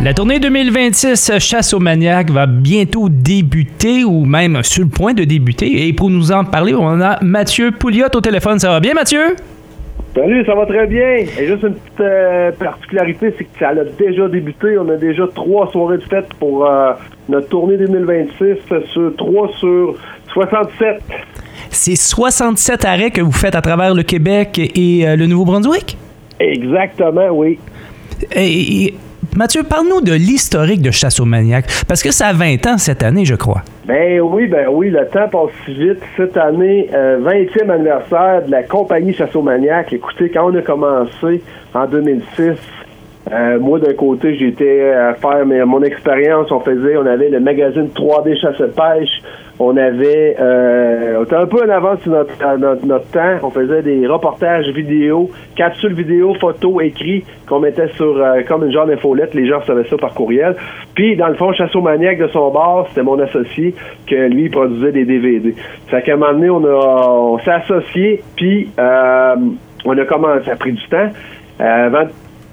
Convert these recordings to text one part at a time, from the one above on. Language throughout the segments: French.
La tournée 2026 Chasse aux maniaques va bientôt débuter ou même sur le point de débuter. Et pour nous en parler, on a Mathieu Pouliot au téléphone. Ça va bien, Mathieu? Salut, ça va très bien. Et juste une petite particularité, c'est que ça a déjà débuté. On a déjà 3 soirées de fête pour notre tournée 2026 sur 3 sur 67. C'est 67 arrêts que vous faites à travers le Québec et le Nouveau-Brunswick? Exactement, oui. Et Mathieu, parle-nous de l'historique de Chasse aux maniaques, parce que ça a 20 ans cette année, je crois. Ben oui, le temps passe si vite. Cette année, 20e anniversaire de la compagnie Chasse aux maniaques. Écoutez, quand on a commencé en 2006, moi, d'un côté, j'étais à faire mon expérience. On avait le magazine 3D Chasse-Pêche. On était un peu en avance sur notre temps. On faisait des reportages vidéo, capsules vidéo, photos, écrits qu'on mettait sur comme une genre d'infolette. Les gens recevaient ça par courriel. Puis, dans le fond, Chasse aux maniaques de son bar, c'était mon associé que lui, il produisait des DVD. Fait qu'à un moment donné, on s'est associés, puis on a commencé. Ça a pris du temps. Avant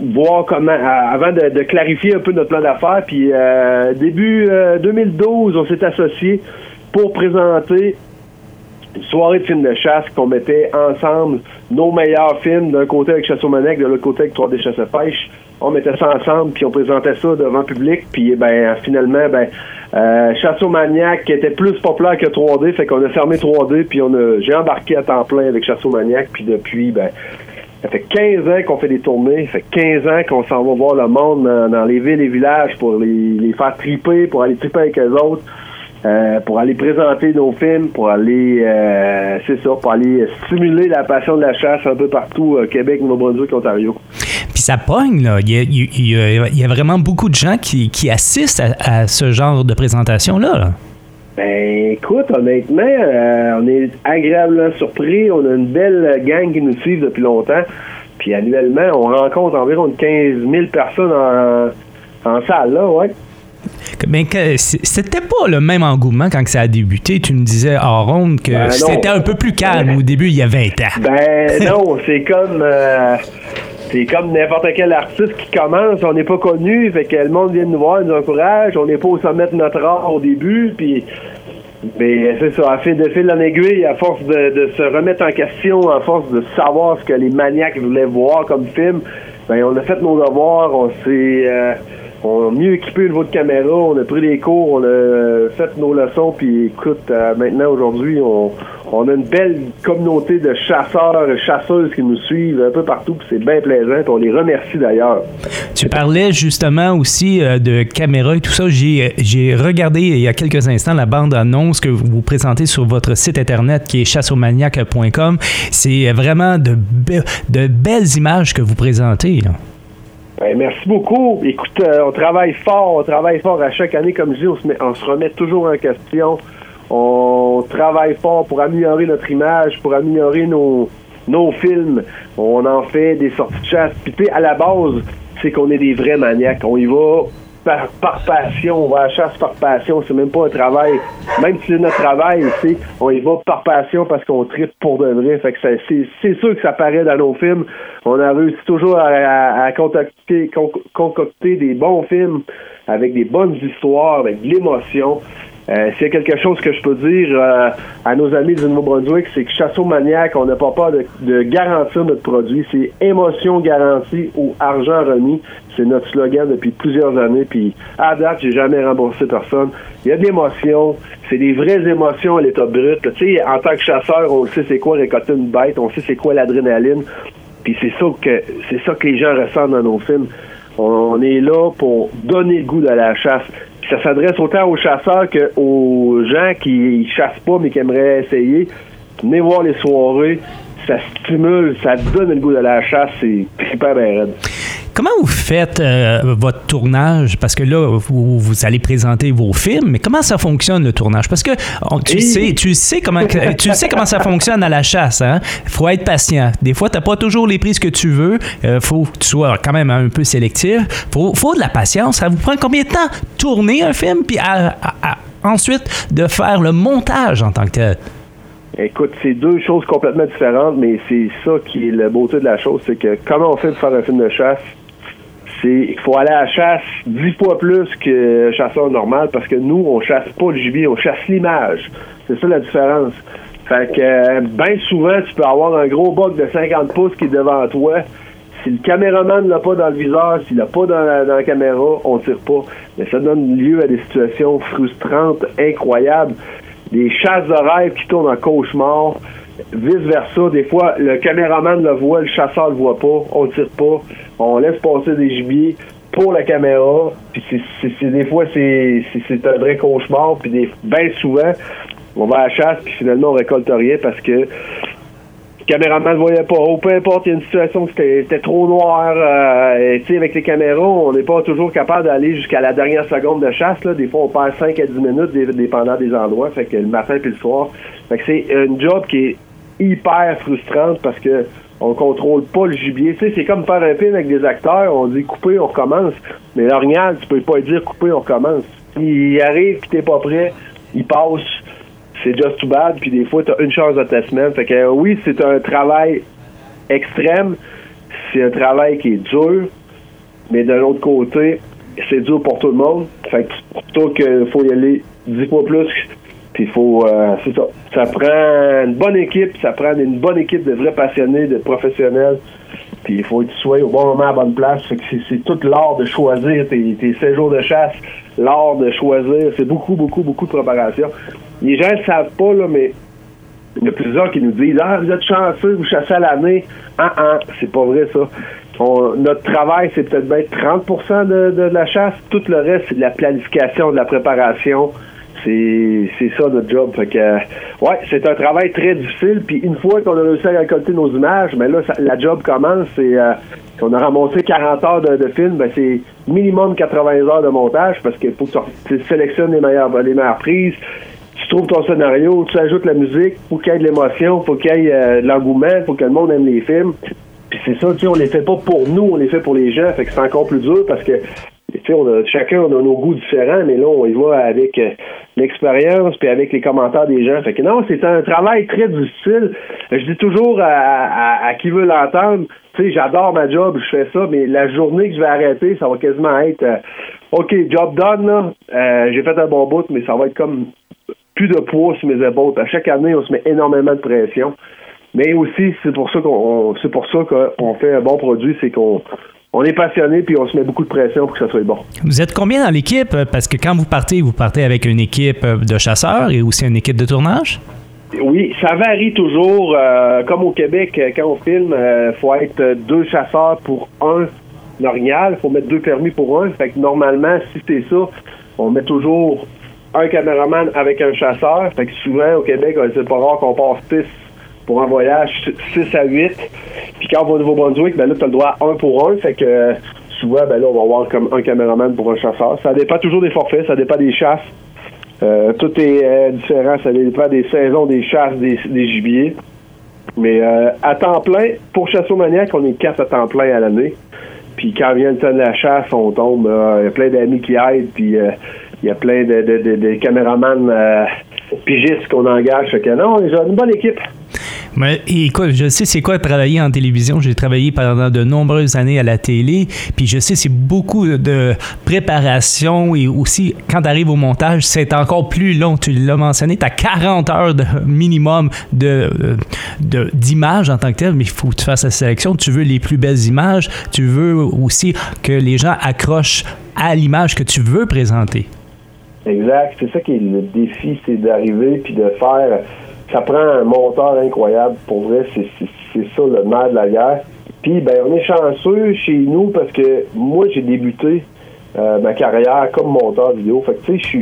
de clarifier un peu notre plan d'affaires, puis début 2012, on s'est associés pour présenter une soirée de films de chasse qu'on mettait ensemble nos meilleurs films, d'un côté avec Chasse aux maniaques, de l'autre côté avec 3D Chasse-Pêche. On mettait ça ensemble, puis on présentait ça devant le public, puis finalement, Chasse aux maniaques était plus populaire que 3D, fait qu'on a fermé 3D, puis j'ai embarqué à temps plein avec Chasse aux maniaques, puis depuis, ça fait 15 ans qu'on fait des tournées, ça fait 15 ans qu'on s'en va voir le monde dans les villes et villages pour les faire triper, pour aller triper avec eux autres, pour aller présenter nos films, pour aller pour aller stimuler la passion de la chasse un peu partout, Québec, Nouveau-Brunswick, Ontario. Puis ça pogne, là. Il y a vraiment beaucoup de gens qui assistent à ce genre de présentation-là, là. Ben, écoute, honnêtement, on est agréablement surpris. On a une belle gang qui nous suit depuis longtemps. Puis annuellement, on rencontre environ 15 000 personnes en salle, là, ouais. Mais c'était pas le même engouement quand ça a débuté. Tu me disais hors ronde que c'était un peu plus calme au début, il y a 20 ans. Ben non, c'est comme n'importe quel artiste qui commence, on n'est pas connu, fait que le monde vient nous voir, nous encourage, on n'est pas au sommet de notre art au début, puis c'est ça, à fil en aiguille, à force de se remettre en question, à force de savoir ce que les maniaques voulaient voir comme film, on a fait nos devoirs, on a mieux équipé le niveau de caméra, on a pris des cours, on a fait nos leçons, puis écoute, maintenant, aujourd'hui, on a une belle communauté de chasseurs et chasseuses qui nous suivent un peu partout, puis c'est bien plaisant, puis on les remercie d'ailleurs. Tu parlais justement aussi de caméra et tout ça. J'ai regardé il y a quelques instants la bande-annonce que vous présentez sur votre site internet qui est chasseausmaniaques.com. C'est vraiment de belles images que vous présentez, là. Merci beaucoup. Écoute, on travaille fort à chaque année, comme je dis, on se remet toujours en question. On travaille fort pour améliorer notre image, pour améliorer nos films. On en fait des sorties de chasse. Puis à la base, c'est qu'on est des vrais maniaques. On y va par passion, on va à la chasse par passion, c'est même pas un travail. Même si c'est notre travail, on y va par passion parce qu'on tripe pour de vrai. Fait que c'est sûr que ça paraît dans nos films. On a réussi toujours à concocter des bons films avec des bonnes histoires, avec de l'émotion. S'il y a quelque chose que je peux dire à nos amis du Nouveau-Brunswick, c'est que Chasse aux maniaques, on n'a pas peur de garantir notre produit. C'est émotion garantie ou argent remis. C'est notre slogan depuis plusieurs années. Puis à date, j'ai jamais remboursé personne. Il y a de l'émotion. C'est des vraies émotions à l'état brut. Tu sais, en tant que chasseur, on sait c'est quoi récolter une bête. On sait c'est quoi l'adrénaline. Puis c'est ça que les gens ressentent dans nos films. On est là pour donner le goût de la chasse. Puis ça s'adresse autant aux chasseurs qu'aux gens qui chassent pas mais qui aimeraient essayer. Venez voir les soirées, ça stimule, ça donne le goût de la chasse, c'est super bien raide. Comment vous faites votre tournage? Parce que là, vous allez présenter vos films, mais comment ça fonctionne le tournage? Parce que tu sais comment ça fonctionne à la chasse, hein? Faut être patient. Des fois, t'as pas toujours les prises que tu veux. Faut que tu sois quand même un peu sélectif. Faut de la patience. Ça vous prend combien de temps tourner un film, puis ensuite de faire le montage en tant que tel? Écoute, c'est deux choses complètement différentes, mais c'est ça qui est la beauté de la chose, c'est que comment on fait pour faire un film de chasse, il faut aller à la chasse 10 fois plus que chasseur normal parce que nous, on chasse pas le gibier, on chasse l'image. C'est ça la différence. Fait que bien souvent, tu peux avoir un gros buck de 50 pouces qui est devant toi. Si le caméraman ne l'a pas dans le viseur, s'il l'a pas dans la caméra, on tire pas. Mais ça donne lieu à des situations frustrantes, incroyables. Des chasses de rêve qui tournent en cauchemar. Vice-versa, des fois, le caméraman le voit, le chasseur le voit pas, on tire pas, on laisse passer des gibiers pour la caméra, puis des fois, c'est un vrai cauchemar, puis bien souvent, on va à la chasse, puis finalement, on récolte rien parce que le caméraman le voyait pas, ou peu importe, il y a une situation qui était trop noire, tu sais, avec les caméras, on n'est pas toujours capable d'aller jusqu'à la dernière seconde de chasse, là. Des fois, on perd 5 à 10 minutes, dépendant des endroits, fait que le matin puis le soir, fait que c'est un job qui est hyper frustrante parce que on contrôle pas le gibier. Tu sais, c'est comme faire un film avec des acteurs, on dit couper, on recommence. Mais l'orignal, tu peux pas dire couper, on recommence. Il arrive pis t'es pas prêt, il passe, c'est just too bad, puis des fois t'as une chance de ta semaine. Fait que oui, c'est un travail extrême, c'est un travail qui est dur, mais de l'autre côté, c'est dur pour tout le monde. Fait que c'est plutôt qu'il faut y aller 10 fois plus. Puis il faut, c'est ça. Ça prend une bonne équipe, de vrais passionnés, de professionnels. Puis il faut que tu sois au bon moment à la bonne place. Fait que c'est tout l'art de choisir tes 7 jours de chasse, l'art de choisir. C'est beaucoup, beaucoup, beaucoup de préparation. Les gens ne savent pas, là, mais il y a plusieurs qui nous disent « Ah, vous êtes chanceux, vous chassez à l'année. » C'est pas vrai, ça. Notre travail, c'est peut-être bien 30% de la chasse. Tout le reste, c'est de la planification, de la préparation. C'est ça notre job. Fait que ouais, c'est un travail très difficile. Puis une fois qu'on a réussi à récolter nos images, ben là, la job commence. C'est qu'on a ramassé 40 heures de film, ben c'est minimum 80 heures de montage parce qu'il faut que tu sélectionnes les meilleures prises. Tu trouves ton scénario, tu ajoutes la musique, faut qu'il y ait de l'émotion, faut qu'il y ait de l'engouement, faut que le monde aime les films. Puis c'est ça, tu sais, on les fait pas pour nous, on les fait pour les gens. Fait que c'est encore plus dur parce que tu sais, chacun a nos goûts différents, mais là, on y va avec l'expérience puis avec les commentaires des gens. Fait que non, c'est un travail très difficile. Je dis toujours à qui veut l'entendre, tu sais, j'adore ma job, je fais ça, mais la journée que je vais arrêter, ça va quasiment être OK, job done, là. J'ai fait un bon bout, mais ça va être comme plus de poids sur mes épaules. À chaque année, on se met énormément de pression. Mais aussi, c'est pour ça qu'on fait un bon produit, c'est qu'on est passionné puis on se met beaucoup de pression pour que ça soit bon. Vous êtes combien dans l'équipe? Parce que quand vous partez avec une équipe de chasseurs et aussi une équipe de tournage? Oui, ça varie toujours. Comme au Québec, quand on filme, faut être 2 chasseurs pour un orignal. Il faut mettre 2 permis pour un. Fait que normalement, si c'est ça, on met toujours un caméraman avec un chasseur. Fait que souvent, au Québec, c'est pas rare qu'on passe 6 pour un voyage, 6 à 8. Puis quand on va au Nouveau-Brunswick, ben là, tu as le droit à 1 pour 1. Fait que souvent, ben là, on va avoir comme un caméraman pour un chasseur. Ça dépend toujours des forfaits, ça dépend des chasses. Tout est différent, ça dépend des saisons, des chasses, des gibiers. Mais à temps plein, pour Chassomaniac, on est 4 à temps plein à l'année. Puis quand vient le temps de la chasse, on tombe. Il y a plein d'amis qui aident, puis il y a plein de caméramans pigistes qu'on engage. Fait que non, on est une bonne équipe. Mais écoute, je sais c'est quoi travailler en télévision. J'ai travaillé pendant de nombreuses années à la télé, puis je sais c'est beaucoup de préparation et aussi quand tu arrives au montage, c'est encore plus long. Tu l'as mentionné, tu as 40 heures de minimum d'images en tant que tel, mais il faut que tu fasses la sélection. Tu veux les plus belles images, tu veux aussi que les gens accrochent à l'image que tu veux présenter. Exact, c'est ça qui est le défi, c'est d'arriver puis de faire. Ça prend un monteur incroyable. Pour vrai, c'est ça le nerf de la guerre. Puis, ben, on est chanceux chez nous parce que moi, j'ai débuté ma carrière comme monteur vidéo. Fait que, tu sais,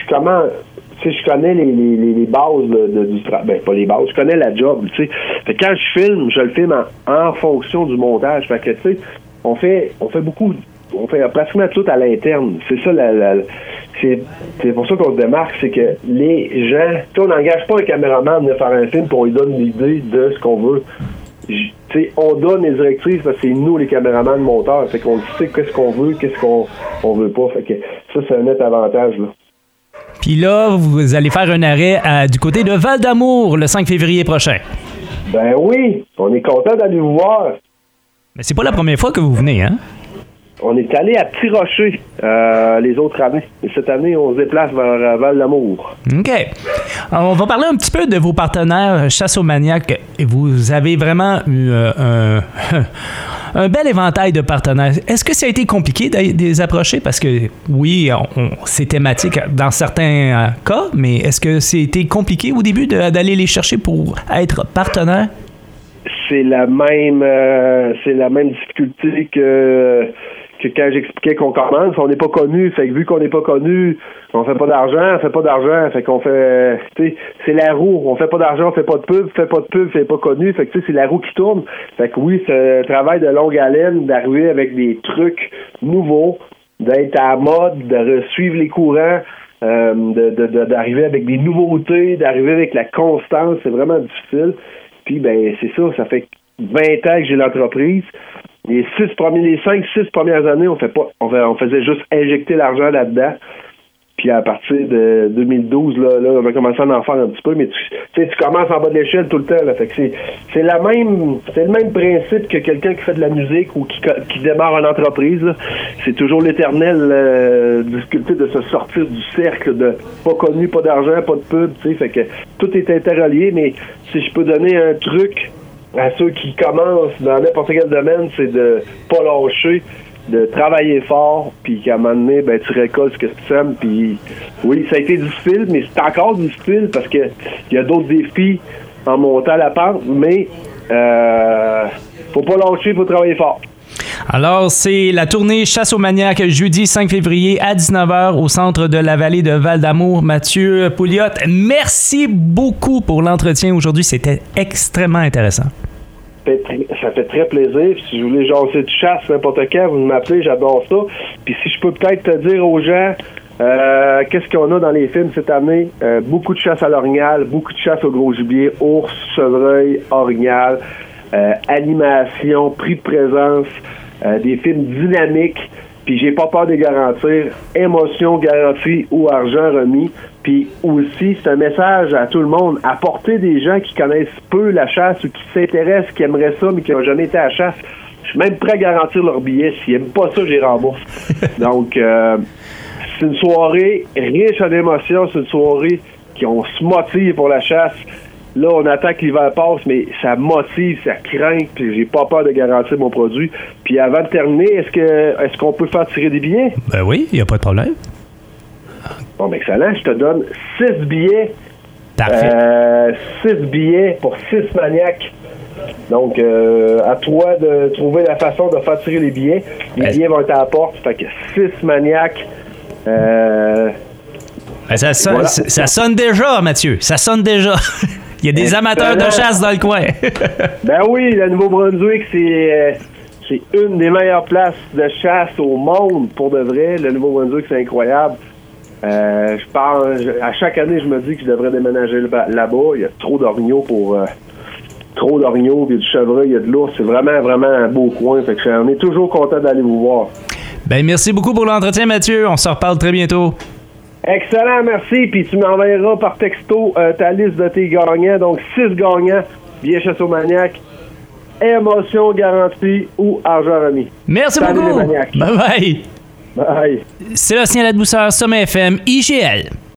je connais les bases du travail. Ben, pas les bases, je connais la job, tu sais. Fait que quand je filme, je le filme en fonction du montage. Fait que, tu sais, on fait pratiquement tout à l'interne. C'est ça c'est pour ça qu'on se démarque, c'est que les gens, on n'engage pas un caméraman de faire un film pour lui donner l'idée de ce qu'on veut. On donne les directives parce que c'est nous les caméramans de monteurs. Fait qu'on sait qu'est-ce qu'on veut, qu'est-ce qu'on veut pas. Fait que ça, c'est un net avantage, là. Puis là, vous allez faire un arrêt du côté de Val-d'Amour le 5 février prochain. Ben oui, on est content d'aller vous voir. Mais c'est pas la première fois que vous venez, hein? On est allé à Petit Rocher les autres années. Et cette année, on se déplace vers Val-d'Amour. OK. On va parler un petit peu de vos partenaires Chasse aux maniaques. Vous avez vraiment eu un bel éventail de partenaires. Est-ce que ça a été compliqué de les approcher? Parce que oui, c'est thématique dans certains cas, mais est-ce que c'était compliqué au début d'aller les chercher pour être partenaire? C'est la même difficulté que quand j'expliquais qu'on commence, on n'est pas connu, fait que vu qu'on n'est pas connu, on fait pas d'argent, fait qu'on fait, tu sais, c'est la roue, on fait pas d'argent, on fait pas de pub, fait pas connu, fait que tu sais, c'est la roue qui tourne, fait que oui, c'est un travail de longue haleine d'arriver avec des trucs nouveaux, d'être à la mode, de suivre les courants, d'arriver avec des nouveautés, d'arriver avec la constance, c'est vraiment difficile. Puis ben c'est ça, ça fait 20 ans que j'ai l'entreprise. Les 5-6 premières années, on faisait juste injecter l'argent là-dedans. Puis à partir de 2012, là, on a commencé à en faire un petit peu, mais tu commences en bas de l'échelle tout le temps. Là, fait que c'est le même principe que quelqu'un qui fait de la musique ou qui démarre une entreprise. Là. C'est toujours l'éternelle difficulté de se sortir du cercle de pas connu, pas d'argent, pas de pub. Fait que tout est interrelié, mais si je peux donner un truc à ceux qui commencent dans n'importe quel domaine, c'est de pas lâcher, de travailler fort, puis qu'à un moment donné, ben, tu récoltes ce que tu aimes. Puis oui, ça a été difficile, mais c'est encore difficile parce que il y a d'autres défis en montant la pente, mais faut pas lâcher, faut travailler fort. Alors, c'est la tournée Chasse aux maniaques, jeudi 5 février à 19h au centre de la vallée de Val-d'Amour. Mathieu Pouliot, merci beaucoup pour l'entretien aujourd'hui. C'était extrêmement intéressant. Ça fait très plaisir. Puis si vous voulez jaser de chasse n'importe quand, vous m'appelez, j'adore ça. Puis si je peux peut-être te dire aux gens qu'est-ce qu'on a dans les films cette année, beaucoup de chasse à l'orignal, beaucoup de chasse au gros gibier, ours, chevreuil, orignal, animation, prix de présence, des films dynamiques, puis j'ai pas peur de garantir, émotion garantie ou argent remis. Puis aussi, c'est un message à tout le monde, apporter des gens qui connaissent peu la chasse ou qui s'intéressent, qui aimeraient ça, mais qui n'ont jamais été à la chasse. Je suis même prêt à garantir leur billet. S'ils n'aiment pas ça, j'y rembourse. Donc, c'est une soirée riche en émotions, c'est une soirée on se motive pour la chasse. Là, on attend que l'hiver passe, mais ça motive, ça craint, puis j'ai pas peur de garantir mon produit. Puis avant de terminer, est-ce qu'on peut faire tirer des billets? Ben oui, il n'y a pas de problème. Bon, ben excellent, je te donne 6 billets. Parfait. 6 billets pour 6 maniaques. Donc, à toi de trouver la façon de faire tirer les billets. Les billets vont être à la porte, fait que 6 maniaques. Ça sonne déjà, Mathieu, ça sonne déjà. Il y a des amateurs de chasse dans le coin. Ben oui, le Nouveau-Brunswick, c'est une des meilleures places de chasse au monde, pour de vrai. Le Nouveau-Brunswick, c'est incroyable. À chaque année, je me dis que je devrais déménager là-bas. Il y a trop d'orignaux il y a du chevreuil, il y a de l'ours. C'est vraiment, vraiment un beau coin. Fait que on est toujours content d'aller vous voir. Ben, merci beaucoup pour l'entretien, Mathieu. On se reparle très bientôt. Excellent, merci. Puis tu m'enverras par texto ta liste de tes gagnants. Donc, 6 gagnants, billets Chasse aux maniaques, émotion garantie ou argent remis. Merci beaucoup. Bye bye. Bye. Sébastien Ladouceur, Sommet FM, IGL.